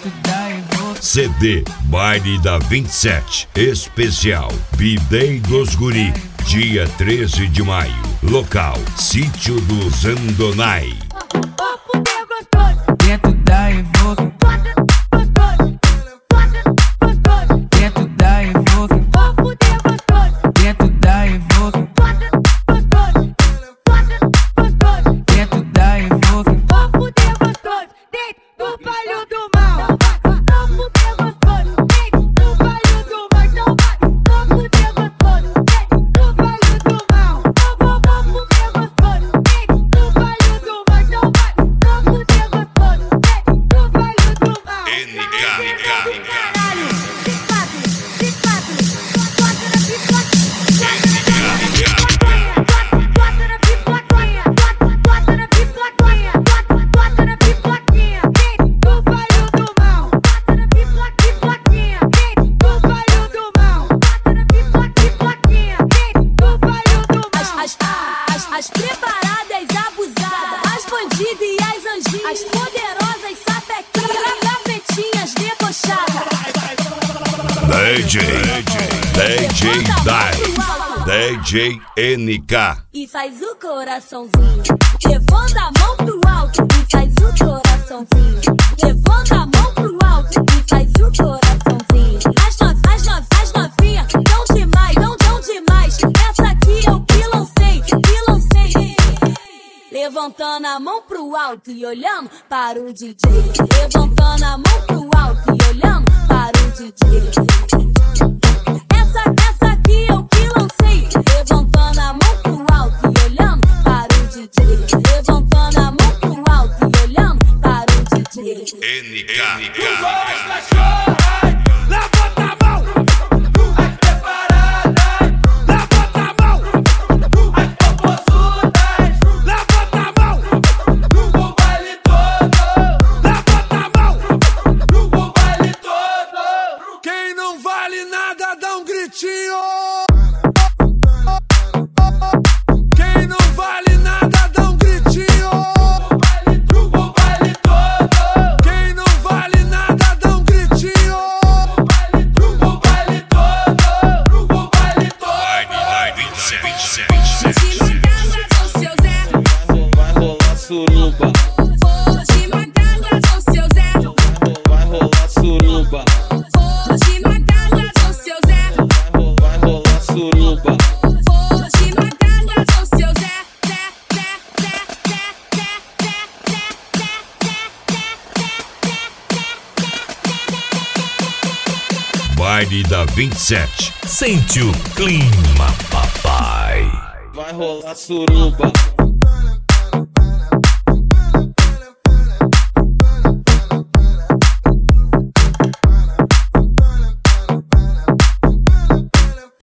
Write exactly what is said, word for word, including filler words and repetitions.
C D Baile da vinte e sete Especial B-Day dos Guri, dia treze de maio. Local: Sítio do Zandonai. Dentro da Evoque, dentro da Evoque, dentro da Evoque, dentro da Evoque, do palho do mal. As preparadas abusadas, as bandidas e as anjinhas, as poderosas sapequinhas, gavetinhas debochadas. D J, D J Dai, D J N K. E faz o coraçãozinho, levanta a mão pro alto. E faz o coraçãozinho, levanta a mão pro alto. E faz o coraçãozinho. As novinhas, as novinhas, as novinhas, tão demais, tão, tão demais. Essa aqui eu que lancei, que lancei. Levantando a mão pro alto e olhando para o D J. Levantando a mão pro alto e olhando para o D J. Essa, essa aqui eu que lancei. Levantando a mão pro alto e olhando para o D J. Levantando a mão pro alto e olhando para o D J. N K, N K. Suruba. Hoje Magaza com seu Zé. Vai rolar suruba. Hoje Magaza com seu Zé. Vai rolar suruba. Hoje Magaza com seu Zé. Zé, Zé, Zé, Zé, Zé, Zé, Zé, Zé, Zé. Baile da vinte e sete. Sente o clima, papai. Vai rolar suruba.